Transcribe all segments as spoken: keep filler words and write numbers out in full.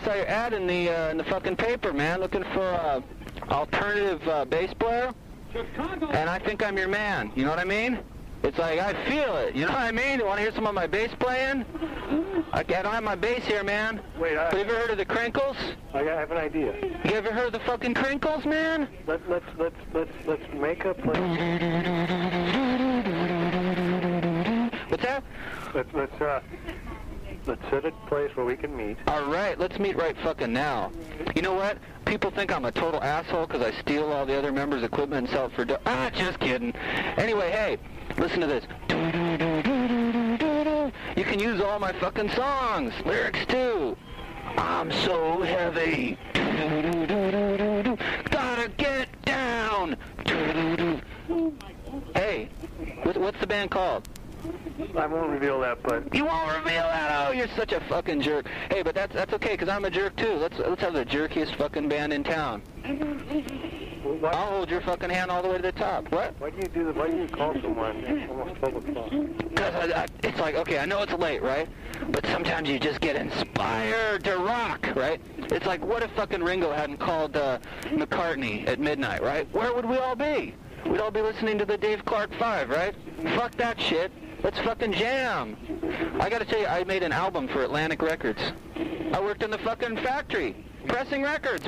saw your ad in the uh, in the fucking paper, man, looking for a alternative uh, bass player. Chicago. And I think I'm your man. You know what I mean? It's like, I feel it. You know what I mean? You want to hear some of my bass playing? I, I don't have my bass here, man. Wait, I... Have you ever heard of the Crinkles? I have an idea. You ever heard of the fucking Crinkles, man? Let, let's, let's, let's, let's make a place. What's that? Let's, let's, uh... Let's set a place where we can meet. All right, let's meet right fucking now. You know what? People think I'm a total asshole because I steal all the other members' equipment and sell it for do- Ah, just kidding. Anyway, hey, listen to this. You can use all my fucking songs, lyrics too. I'm so heavy. Gotta get down. Hey, what's the band called? I won't reveal that, but... You won't reveal that? Oh, you're such a fucking jerk. Hey, but that's that's okay, because I'm a jerk, too. Let's let's have the jerkiest fucking band in town. What? I'll hold your fucking hand all the way to the top. What? Why do you do that? Why do you call someone at almost twelve o'clock? Because it's like, okay, I know it's late, right? But sometimes you just get inspired to rock, right? It's like, what if fucking Ringo hadn't called uh, McCartney at midnight, right? Where would we all be? We'd all be listening to the Dave Clark Five, right? Fuck that shit. Let's fucking jam. I gotta tell you, I made an album for Atlantic Records. I worked in the fucking factory, pressing records.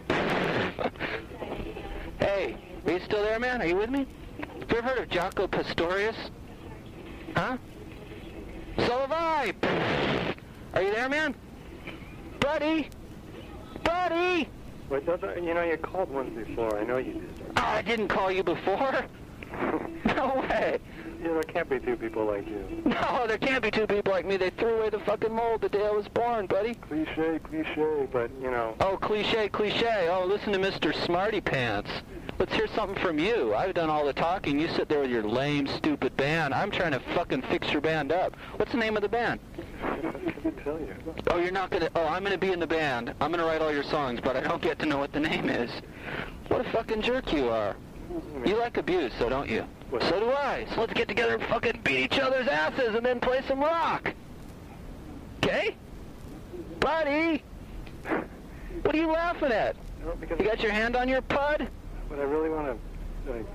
Hey, are you still there, man? Are you with me? Have you ever heard of Jaco Pastorius? Huh? So have I. Are you there, man? Buddy? Buddy? Wait, you know, you called once before. I know you did. Oh, I didn't call you before? No way. You know, there can't be two people like you. No, there can't be two people like me. They threw away the fucking mold the day I was born, buddy. Cliche, cliche, but, you know... Oh, cliche, cliche. Oh, listen to Mister Smarty Pants. Let's hear something from you. I've done all the talking. You sit there with your lame, stupid band. I'm trying to fucking fix your band up. What's the name of the band? I can't tell you. Oh, you're not going to... Oh, I'm going to be in the band. I'm going to write all your songs, but I don't get to know what the name is. What a fucking jerk you are. You like abuse, so don't you? What? So do I. So let's get together and fucking beat each other's asses and then play some rock. Okay? Buddy! What are you laughing at? No, because You got your hand on your pud? But I really want to... Like...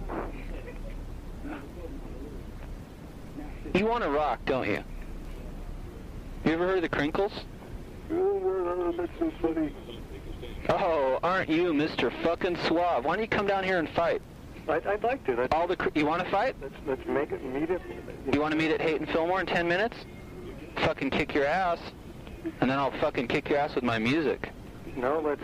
You want to rock, don't you? You ever heard of the Crinkles? Oh, that's so funny. Oh, aren't you Mister fucking Suave? Why don't you come down here and fight? I'd, I'd like to. That's, All the cr- You want to fight? let's, let's make it, meet it. You want to meet at Hayton Fillmore in ten minutes? Fucking kick your ass. And then I'll fucking kick your ass with my music. No, let's...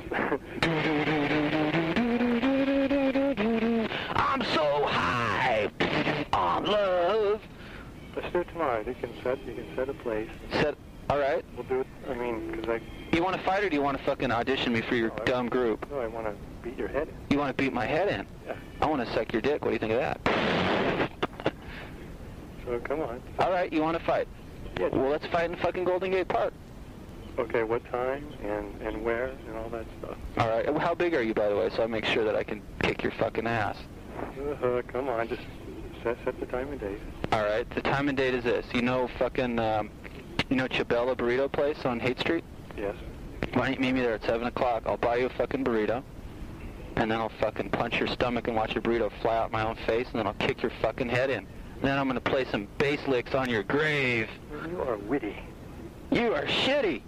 I'm so high on love. Let's do it tomorrow. You can set, you can set a place. Set, all right. We'll do it, I mean, because I... You want to fight or do you want to fucking audition me for your No, I- dumb group? No, I want to beat your head in. You want to beat my head in? Yeah. I want to suck your dick. What do you think of that? So, come on. All right, you want to fight? Yeah. Well, let's fight in fucking Golden Gate Park. Okay, what time and, and where and all that stuff. All right. Well, how big are you, by the way, so I make sure that I can kick your fucking ass? Uh, come on, just set, set the time and date. All right. The time and date is this. You know fucking, um, you know Chabela Burrito Place on Haight Street? Yes. Why don't you meet me there at seven o'clock? I'll buy you a fucking burrito, and then I'll fucking punch your stomach and watch your burrito fly out my own face, and then I'll kick your fucking head in. And then I'm going to play some bass licks on your grave. You are witty. You are shitty.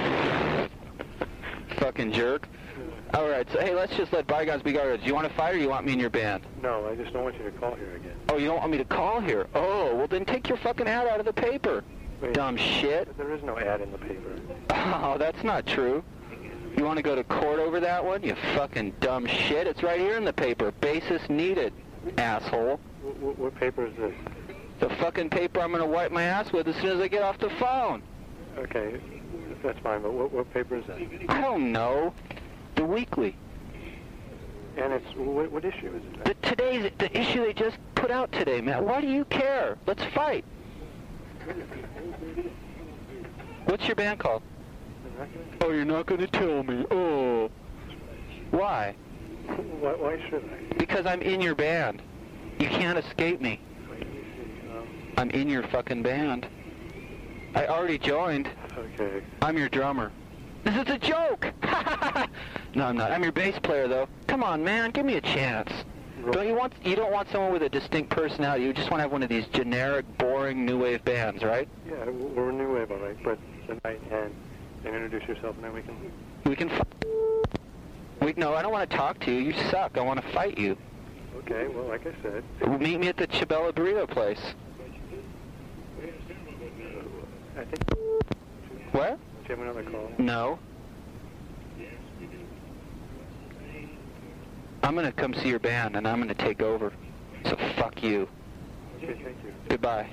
Fucking jerk. All right, so hey, let's just let bygones be bygones. Do you want to fight or you want me in your band? No, I just don't want you to call here again. Oh, you don't want me to call here? Oh, well then take your fucking ad out of the paper. Wait, Dumb shit. There is no ad in the paper. Oh, that's not true. You want to go to court over that one? You fucking dumb shit. It's right here in the paper. Basis needed, asshole. What, what paper is this? The fucking paper I'm going to wipe my ass with as soon as I get off the phone. Okay, that's fine, but what, what paper is that? I don't know. The Weekly. And it's, what, what issue is it? The, today's, the issue they just put out today, man. Why do you care? Let's fight. What's your band called? Oh, you're not going to tell me. Oh. Why? Why, why should I? Because I'm in your band. You can't escape me. I'm in your fucking band. I already joined. Okay. I'm your drummer. This is a joke! No, I'm not. I'm your bass player, though. Come on, man, give me a chance. Don't you want? You don't want someone with a distinct personality. You just want to have one of these generic, boring new wave bands, right? Yeah, we're a new wave, all right. But tonight and and introduce yourself, and then we can. We can. F we no, I don't want to talk to you. You suck. I want to fight you. Okay. Well, like I said. Meet me at the Chabela Burrito place. I think. What? Do you have another call? No. I'm going to come see your band, and I'm going to take over. So fuck you. Okay, thank you. Goodbye.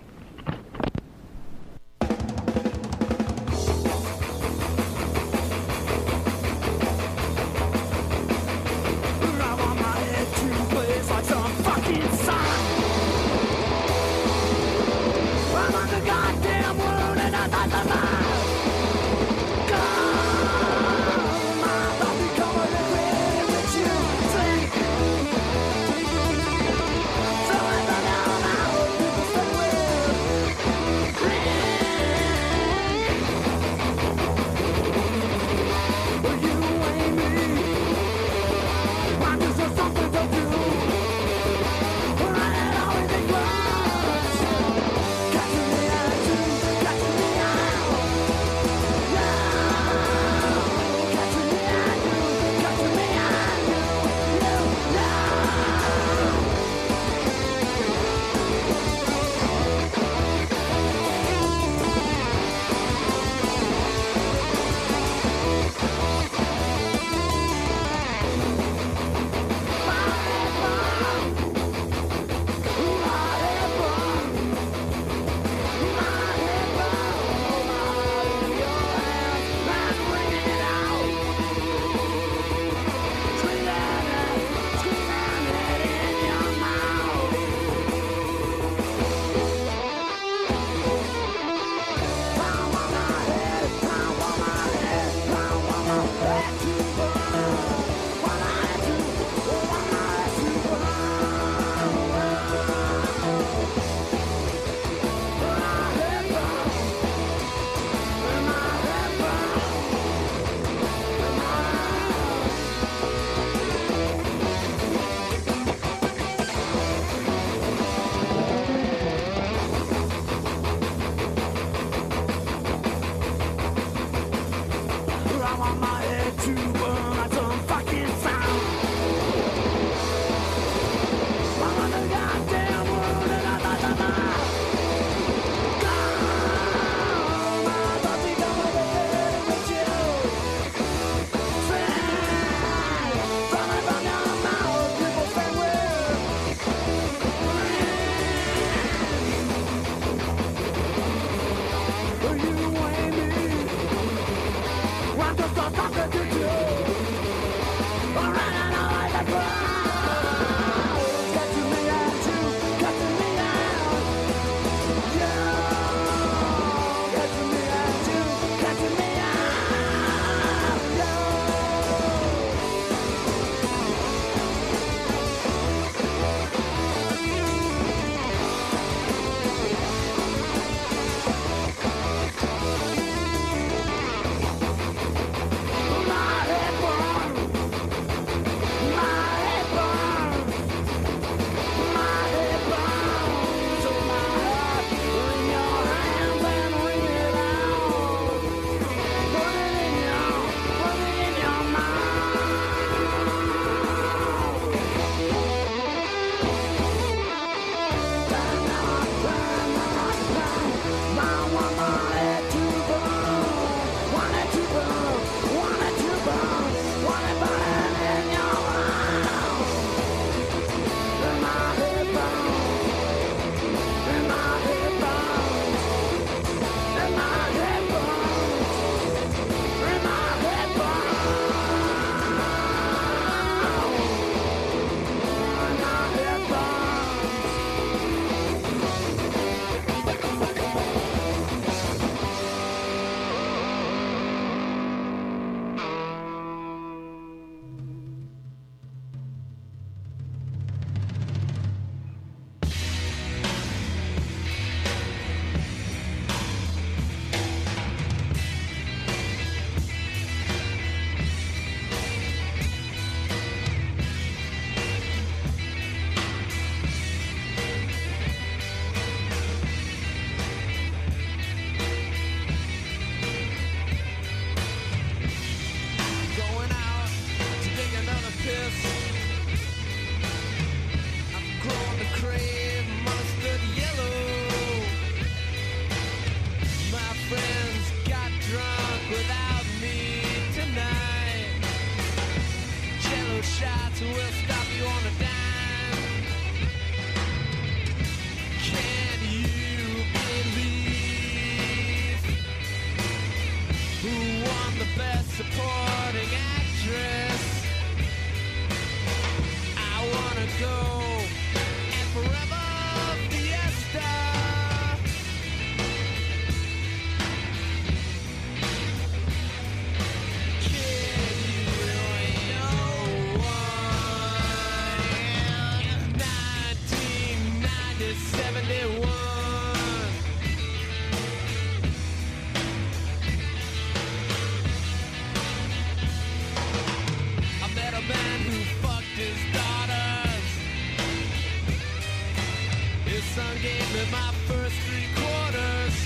Spent my first three quarters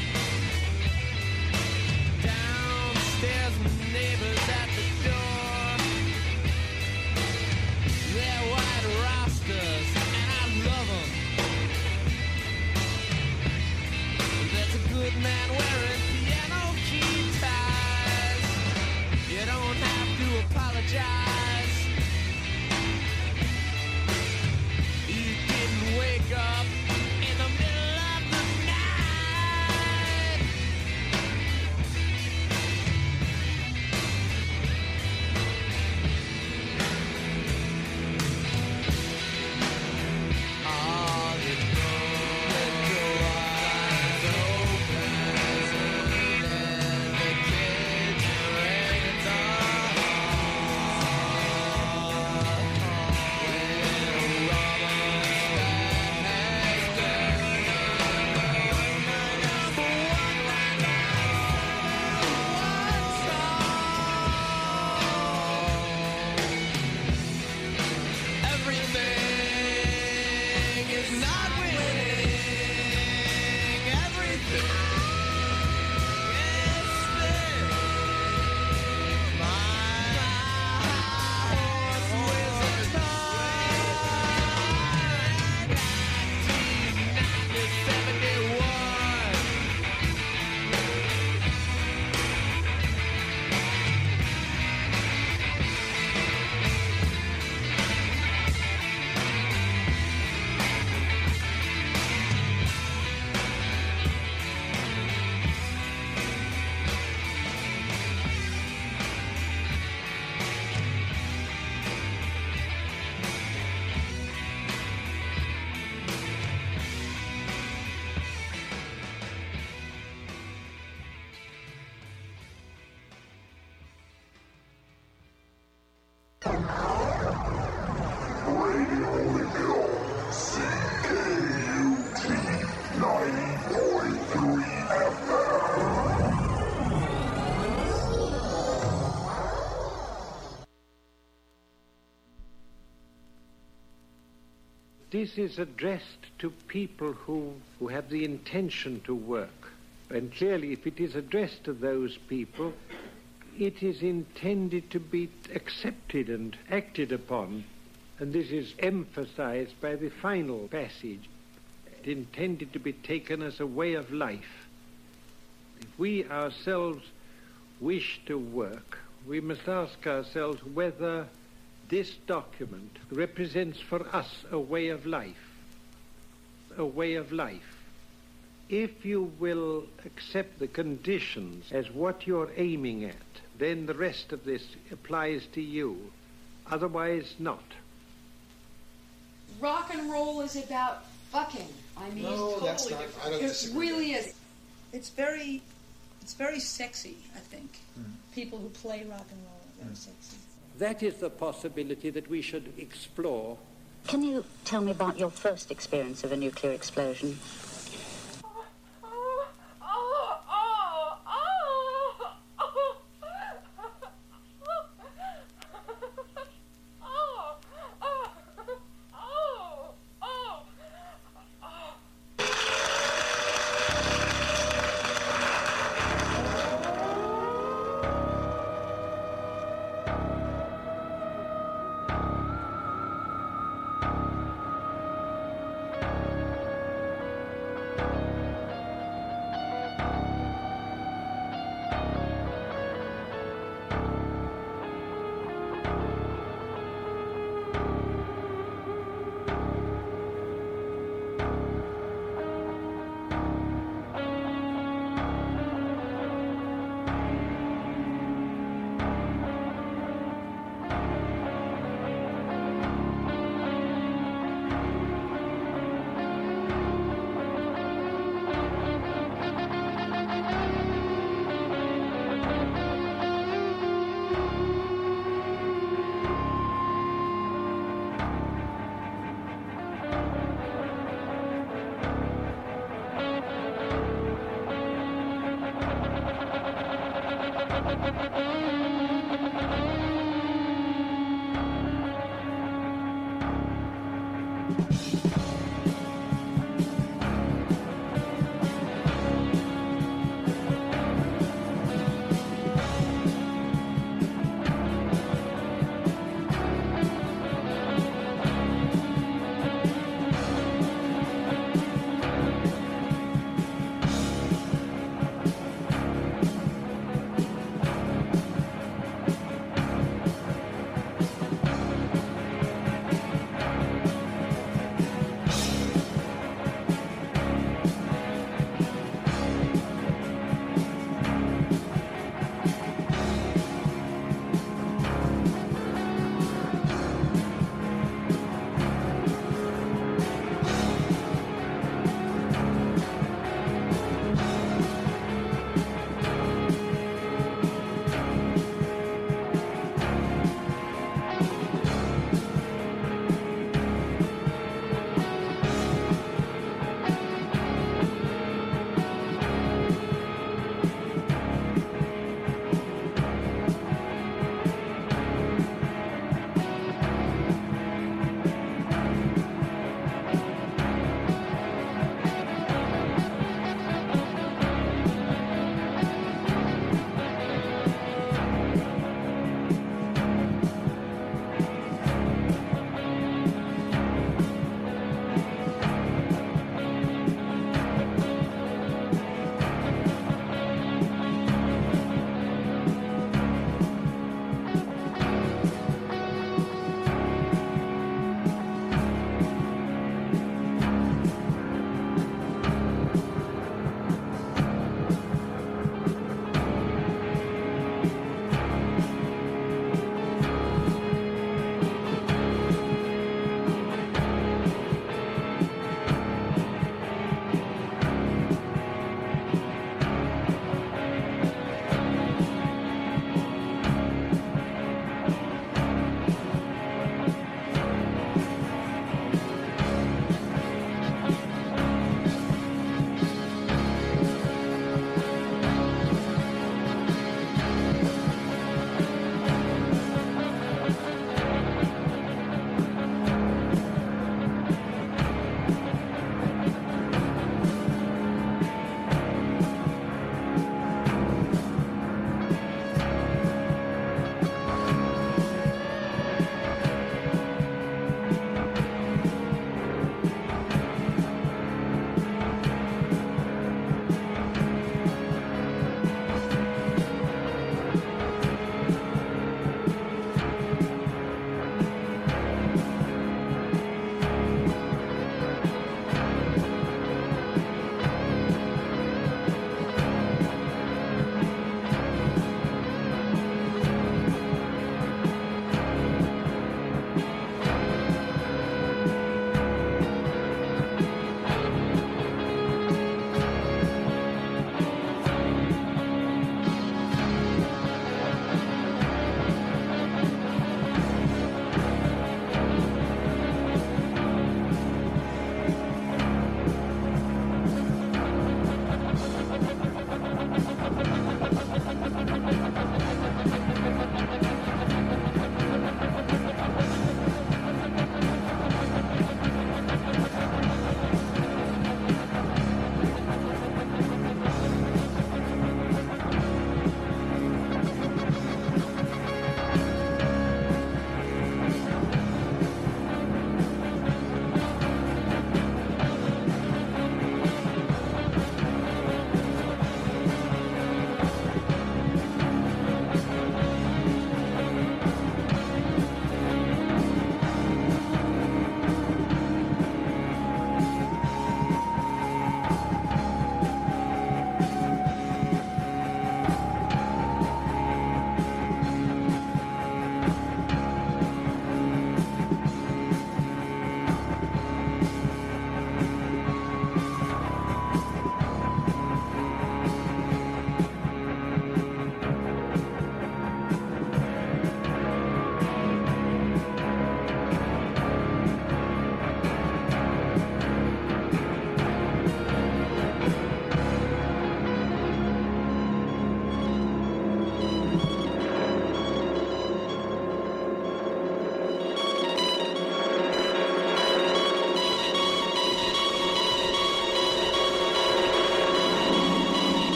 downstairs with neighbors at the door. They're white rosters and I love them. There's a good man wearing piano key ties. You don't have to apologize. You didn't wake up in the middle of the night. All the door eyes open and the kids reigns on. Everything is not winning. Everything is spinning. My horse with a tie. nineteen seventy-one. This is addressed to people who, who have the intention to work. And clearly, if it is addressed to those people, it is intended to be accepted and acted upon. And this is emphasized by the final passage. It intended to be taken as a way of life. If we ourselves wish to work, we must ask ourselves whether this document represents for us a way of life. A way of life. If you will accept the conditions as what you're aiming at, then the rest of this applies to you. Otherwise, not. Rock and roll is about fucking. I mean, No, totally that's not. different. I don't It disagree. really is. It's very, it's very sexy, I think. Mm. People who play rock and roll are very sexy. That is the possibility that we should explore. Can you tell me about your first experience of a nuclear explosion?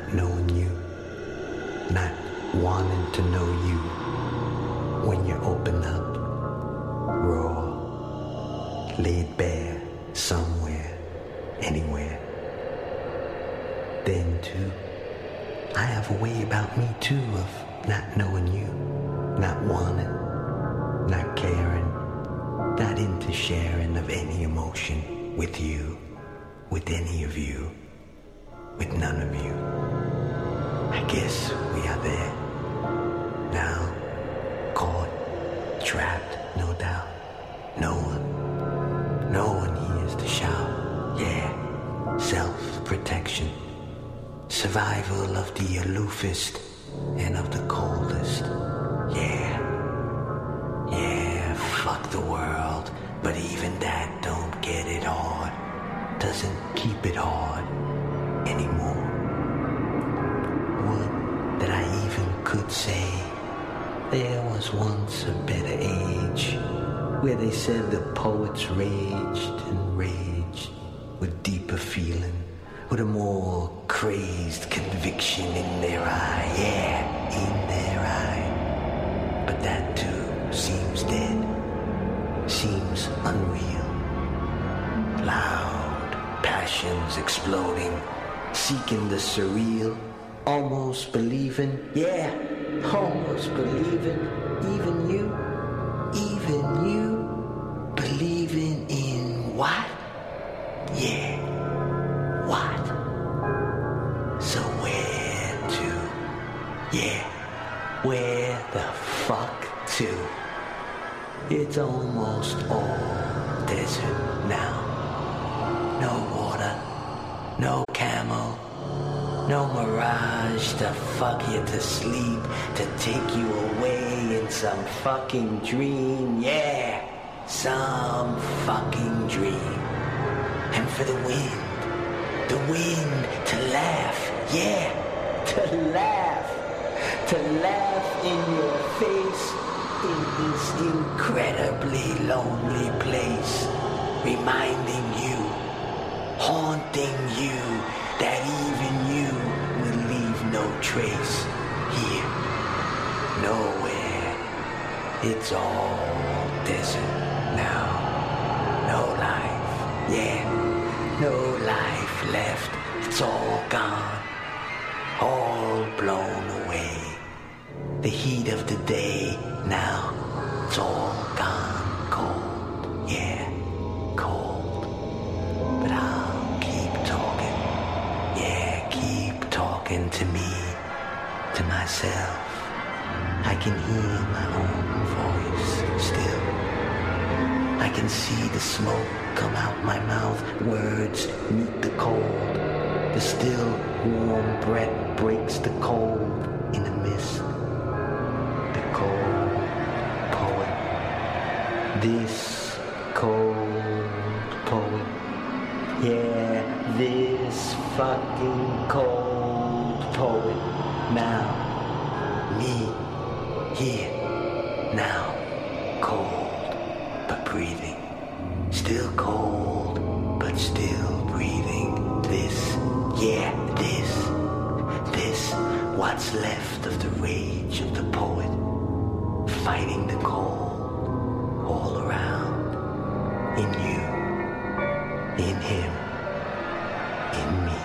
knowing you, not wanting to know you. When you open up, raw, laid bare, somewhere, anywhere. Then too, I have a way about me too of not knowing you, not wanting, not caring, not into sharing of any emotion with you, with any of you, with none of you. I guess we are there, now, caught, trapped, no doubt. No one, no one hears the shout, yeah, self-protection, survival of the aloofest and of the coldest, yeah, yeah, fuck the world, but even that don't get it hard, doesn't keep it hard anymore. Would that I even could say there was once a better age where they said the poets raged and raged with deeper feeling, with a more crazed conviction in their eye, yeah, in their eye. But that too seems dead, seems unreal. Loud passions exploding, seeking the surreal, almost believing, yeah, almost believing, even you, even you, believing in what? Yeah, what? So where to? Yeah, where the fuck to? It's almost all desert now. No water, no camel, no mirage to fuck you to sleep, to take you away in some fucking dream, yeah, some fucking dream. And for the wind, the wind to laugh, yeah, to laugh, to laugh in your face in this incredibly lonely place, reminding you, haunting you, that even you will leave no trace here, nowhere. It's all desert now. No life, yeah, no life left. It's all gone, all blown away. The heat of the day now, it's all gone cold, yeah, cold. But I'll keep talking, yeah, keep talking to me, to myself. I can hear my own voice still. I can see the smoke come out my mouth, words meet the cold. The still warm breath breaks the cold in a mist. The cold poet, this cold poet, yeah, this fucking cold poet. Now, me, here, now, cold, but breathing. Still cold, but still breathing. This, yeah, this, this, what's left of the rage of the poet, fighting the cold all around, in you, in him, in me.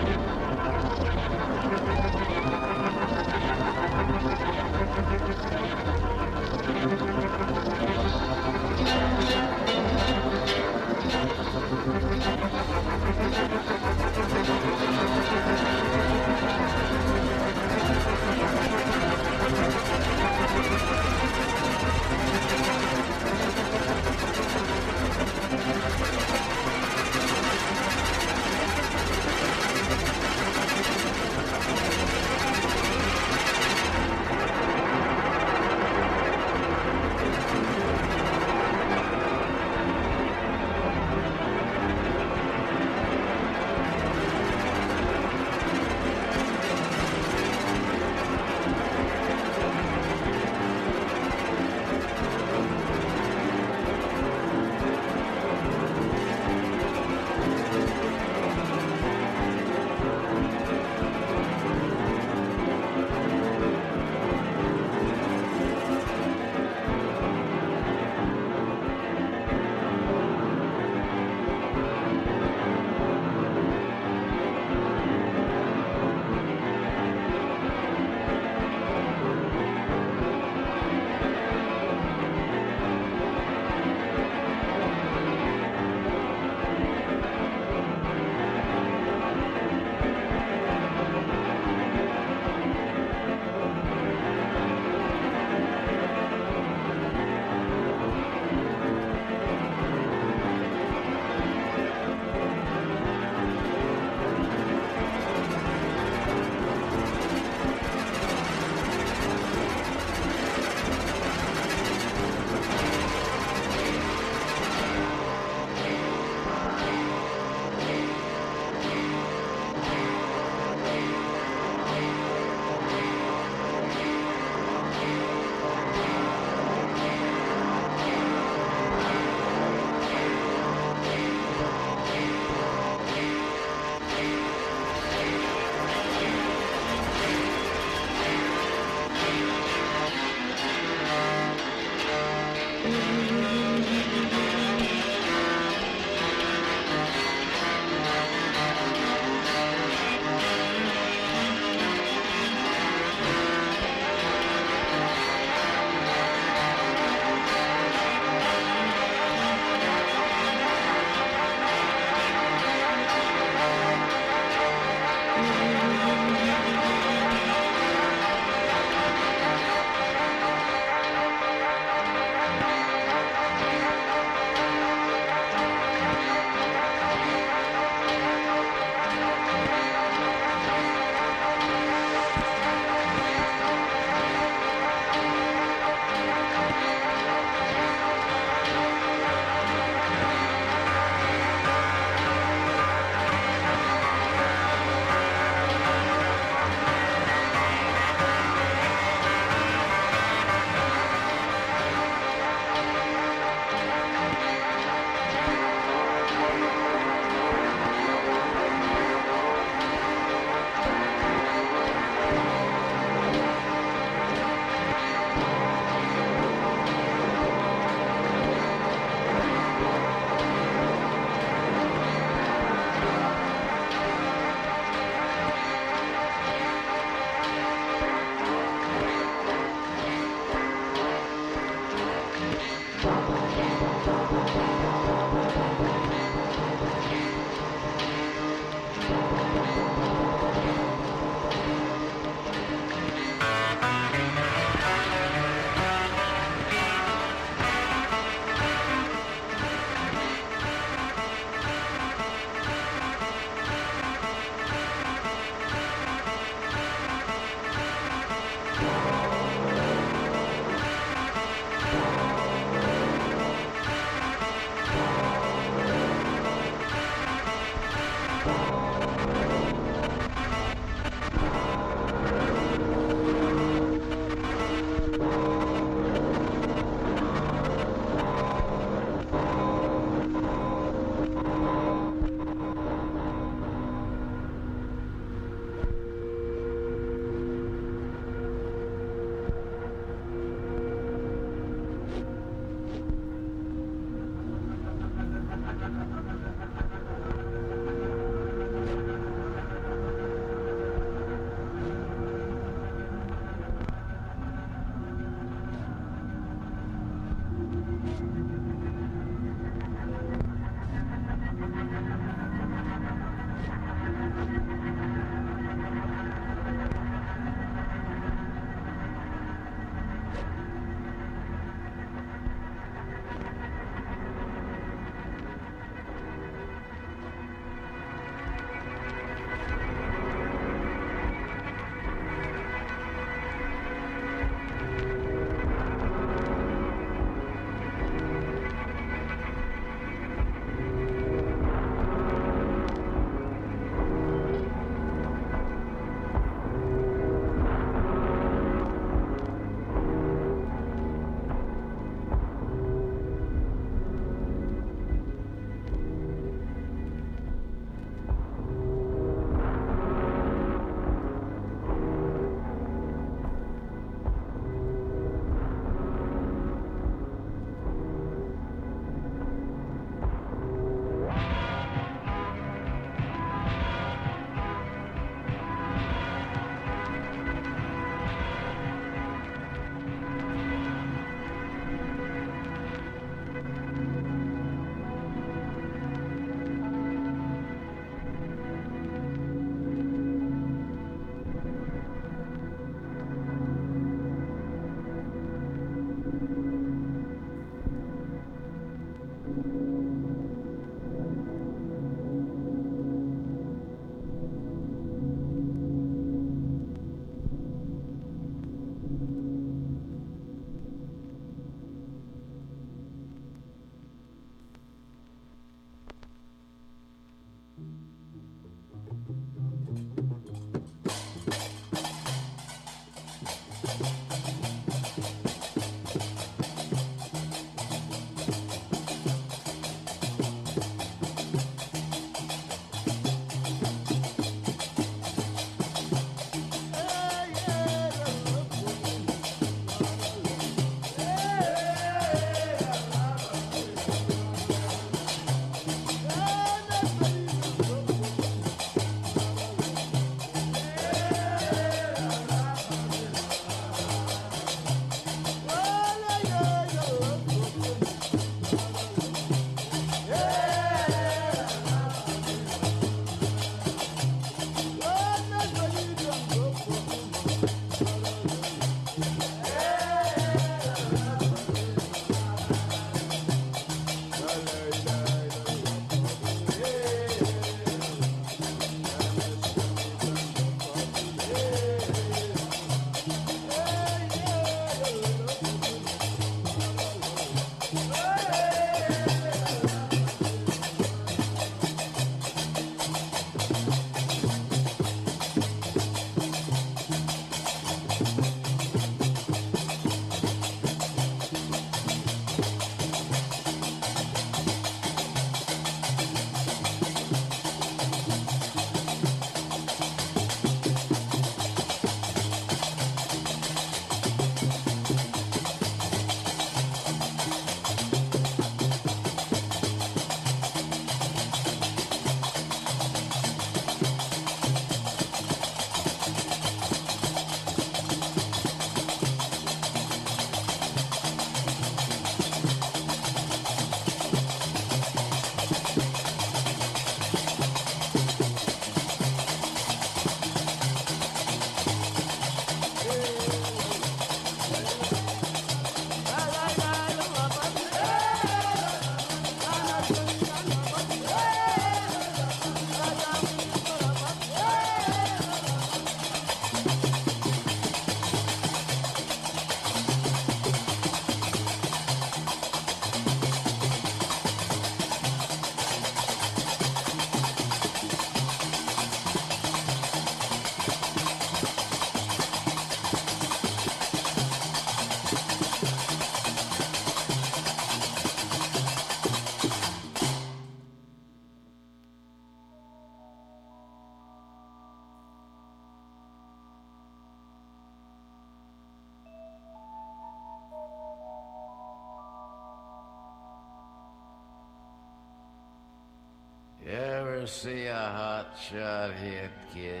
ever see a hotshot hit, kid?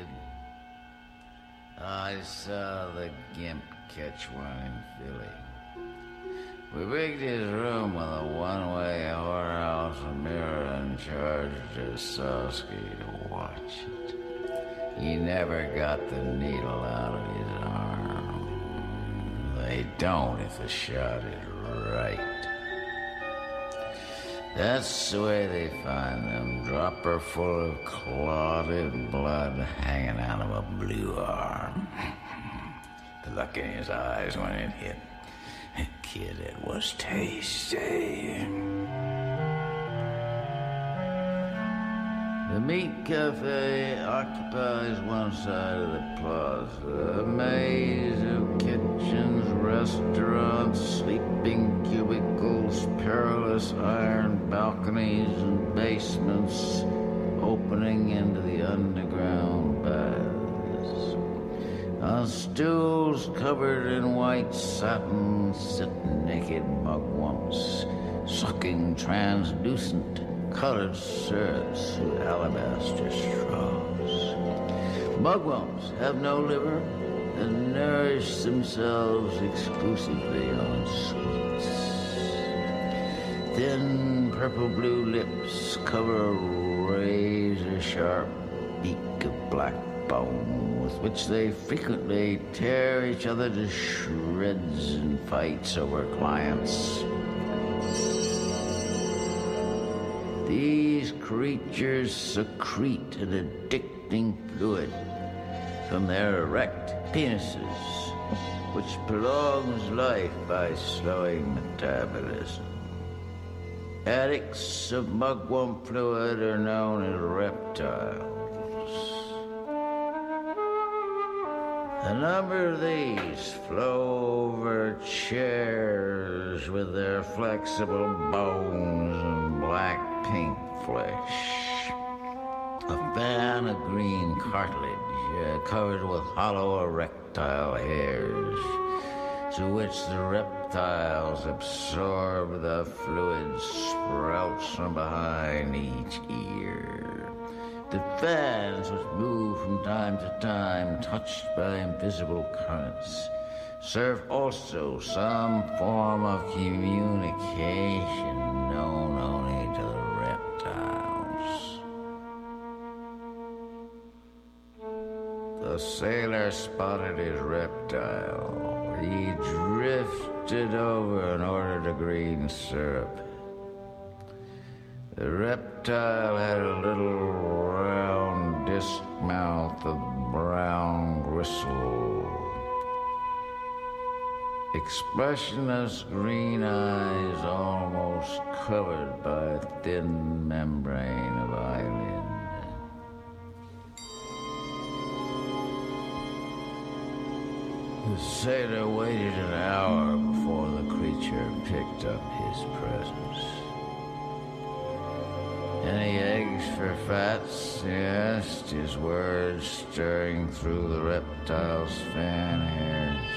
I saw the gimp catch one in Philly. We rigged his room with a one-way whorehouse mirror and charged Sosky to watch it. He never got the needle out of his arm. They don't if the shot is right. That's the way they find them, dropper full of clotted blood hanging out of a blue arm. The look in his eyes when it hit. Kid, it was tasty. The meat cafe occupies one side of the plaza. A maze of kitchens, restaurants, sleeping cubicles, perilous iron balconies and basements opening into the underground baths. On stools covered in white satin sit naked mugwumps, sucking translucent colored syrups through alabaster straws. Mugwumps have no liver and nourish themselves exclusively on sweets. Thin purple-blue lips cover a razor-sharp beak of black bone with which they frequently tear each other to shreds in fights over clients. These creatures secrete an addicting fluid from their erect penises, which prolongs life by slowing metabolism. Addicts of mugwump fluid are known as reptiles. A number of these flow over chairs with their flexible bones and black pink flesh. A fan of green cartilage uh, covered with hollow erectile hairs, to which the reptiles absorb the fluid sprouts from behind each ear. The fans, which move from time to time, touched by invisible currents, serve also some form of communication known only to the reptiles. The sailor spotted his reptile. He drifted over in order to green syrup. The reptile had a little round disc mouth of brown gristle, expressionless green eyes almost covered by a thin membrane of eyelid. The sailor waited an hour before the creature picked up his presence. Any eggs for fats? He asked, his words stirring through the reptile's fan hairs.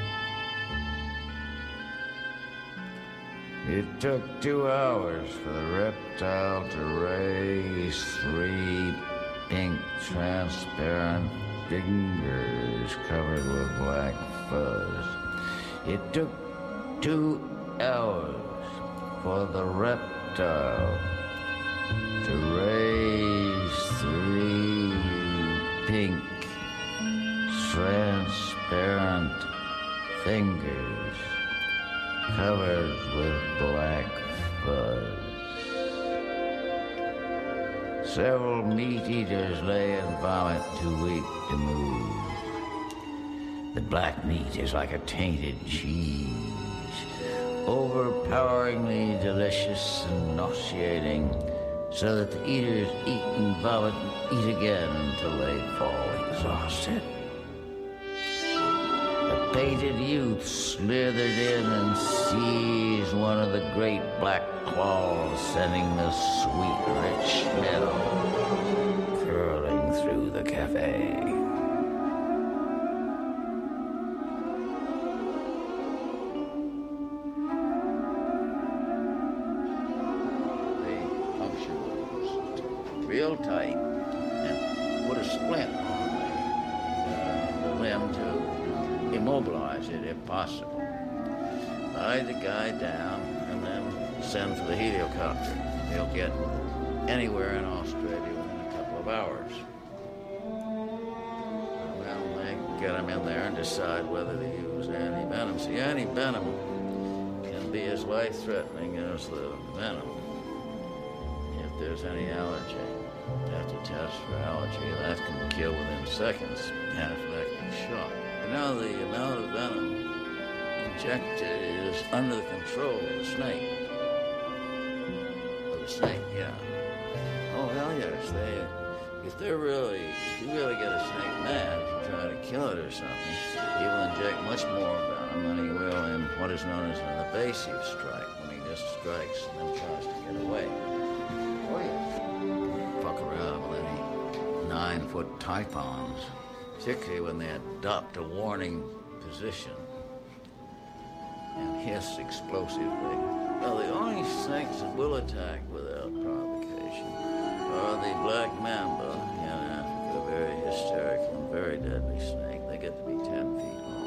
It took two hours for the reptile to raise three pink, transparent fingers covered with black fuzz. It took two hours for the reptile to raise three pink, transparent fingers covered with black fuzz. Several meat eaters lay in vomit too weak to move. The black meat is like a tainted cheese, overpoweringly delicious and nauseating, so that the eaters eat and vomit and eat again until they fall exhausted. The painted youth slithered in and seized one of the great black claws, sending the sweet, rich smell curling through the cafe. real tight and put a splint on the, uh, the limb to immobilize it if possible. Lie the guy down and then send for the heliocopter. He'll get anywhere in Australia within a couple of hours. Well, they get him in there and decide whether to use anti-venom. See, anti-venom can be as life-threatening as the venom if there's any allergy. You have to test for allergy. That can kill within seconds, anaphylactic shock. But now the amount of venom injected is under the control of the snake. Of the snake, yeah. Oh, hell yes. They, if they're really, if you really get a snake mad, if you try to kill it or something, he will inject much more venom than he will in what is known as an evasive strike, when he just strikes and then tries to get away. Oh, yeah. Fuck around with any nine-foot typhons, particularly when they adopt a warning position and hiss explosively. Well, the only snakes that will attack without provocation are the black mamba in Africa, a very hysterical and very deadly snake. They get to be ten feet long.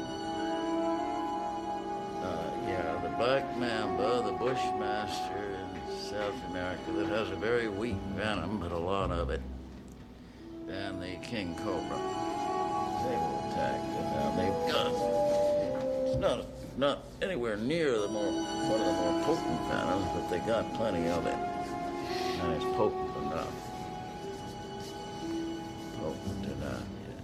Uh, yeah, the black mamba, the bushmaster in South America that has a very weak venom, but a lot of it, and the king cobra. They will attack. Now they've got, it's not not anywhere near the more one of the more potent venoms, but they got plenty of it, and it's potent enough. Potent enough, yes.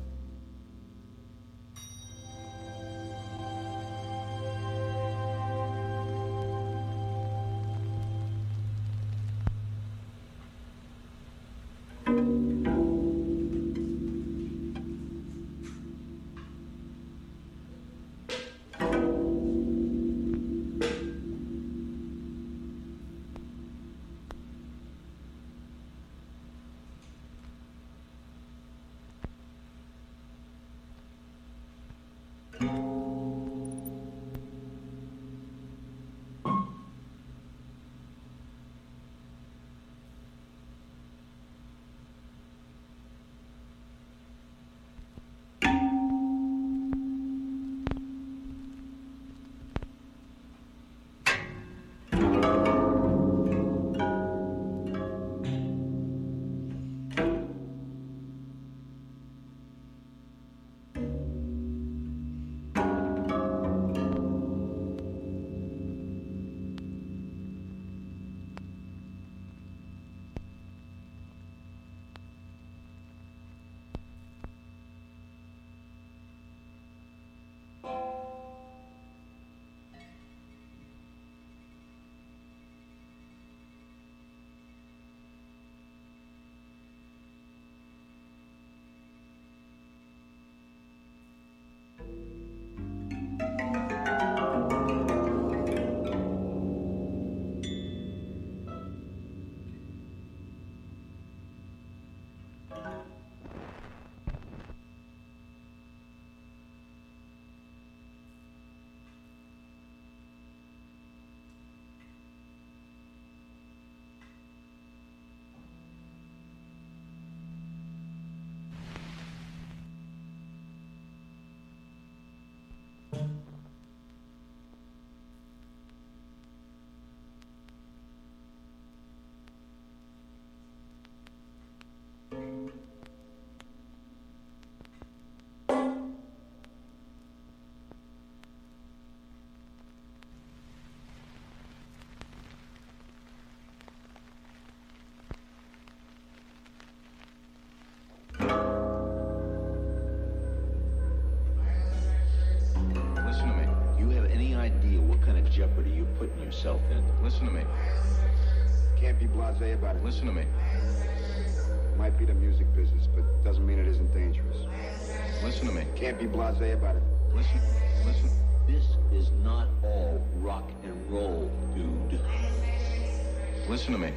Jeopardy you're putting yourself in. Listen to me. Can't be blasé about it. Listen to me. Might be the music business, but doesn't mean it isn't dangerous. Listen to me. Can't be blasé about it. Listen. Listen. This is not all rock and roll, dude. Listen to me.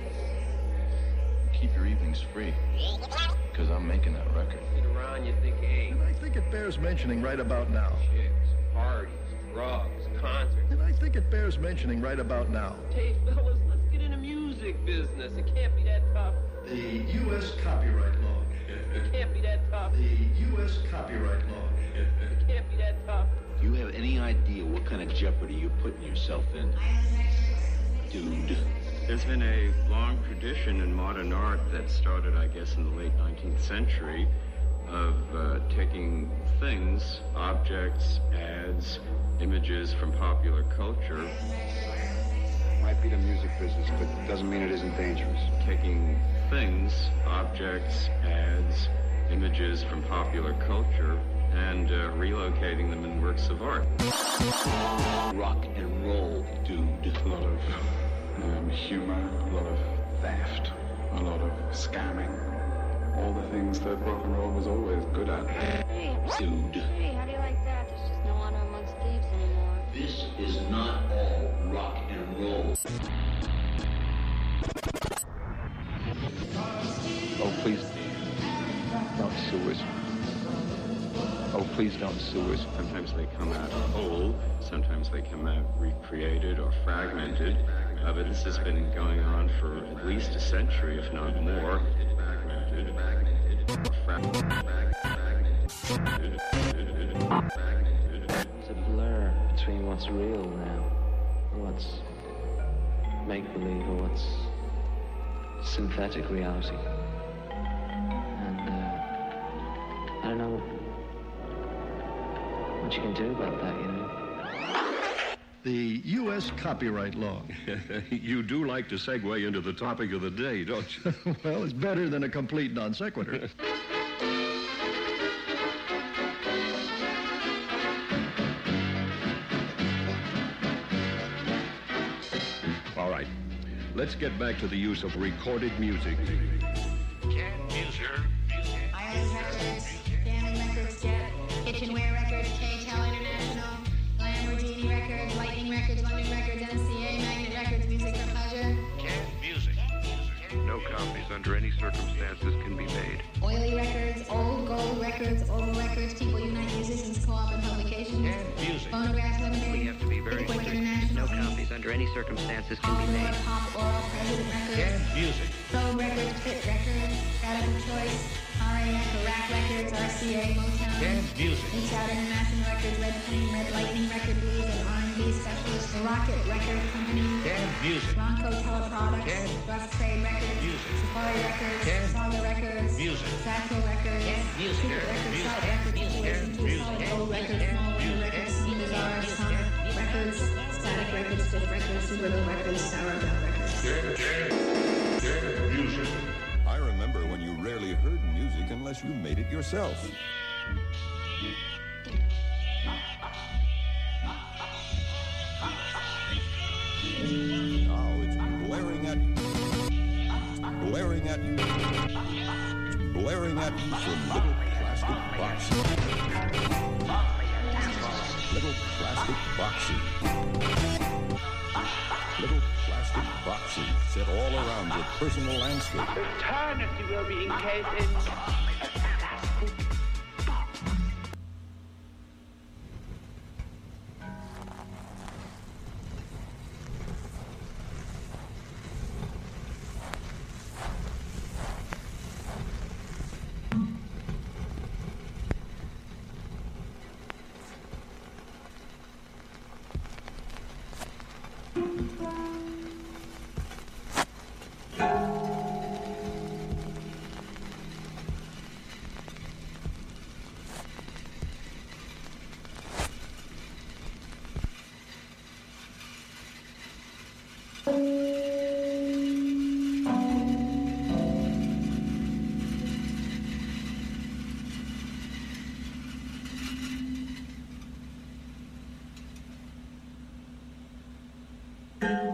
Keep your evenings free. Because I'm making that record. Sit around, you think, hey. And I think it bears mentioning right about now. Chicks, parties, drugs, concerts. And I think it bears mentioning right about now. Hey, fellas, let's get into music. music business. It can't be that tough. The U S copyright law. It can't be that tough. The U S copyright law. It can't be that tough. Do you have any idea what kind of jeopardy you're putting yourself in? Dude. There's been a long tradition in modern art that started, I guess, in the late nineteenth century of uh, taking things, objects, ads, images from popular culture. Might be the music business, but doesn't mean it isn't dangerous. Taking things, objects, ads, images from popular culture and uh, relocating them in works of art. Rock and roll, dude. A lot of um, humor, a lot of theft, a lot of scamming. All the things that rock and roll was always good at. Hey, dude. Hey, how do you like that? There's just no honor amongst thieves anymore. This is not all rock and roll. Oh, please don't sue us. Oh, please don't sue us. Sometimes they come out whole, sometimes they come out recreated or fragmented. Uh, but this has been going on for at least a century, if not more. Fragmented, fragmented. It's a blur between what's real now and what's make-believe or what's synthetic reality. And uh, I don't know what you can do about that, you know. The U S copyright law. You do like to segue into the topic of the day, don't you? Well, it's better than a complete non sequitur. All right. Let's get back to the use of recorded music. Can music. Iron Records, Family Records, Jet, Kitchenware Records, K-Tel International, Lamborghini Records, Lightning Records, London Records, N C A, Magnet Records, Music for Pleasure. Can music. No copies under any circumstances can be made. Oily Records, Old Gold Records, Oval Records, People Unite Musicians Co-op and Publications. Can music. Phonograph Limited. We have to be very Liquid strict. International. No copies under any circumstances can be Hollywood, made. Pop, Oral, President Records. Can music. Soul Records, Pit Records, Radical Choice, R A F, Rack Records, R C A, Motown. Can music. Reach Out International Records, Red Flame, Red Lightning Record Blues, and R and B Specialist, The Rocket Record Company. Can music. Bronco Teleproducts, Can Rough Trade Records, music. Safari Records, Can Saga Records, music. Satchel Records, Can music. Secret Records, Music. Side Records, Situation two, Music. Solid Gold Records, Can Small Window music. Records, Sea Bazaar, Sonic Records, Static Records, Stiff Records, Super Low Records, Sour Bell Records. Music. I remember when you rarely heard music unless you made it yourself. Now it's blaring at you. Blaring at you. Blaring at you from little plastic boxes. Little plastic boxes. Little plastic boxes set all around your personal landscape. Eternity will be encased in Thank you.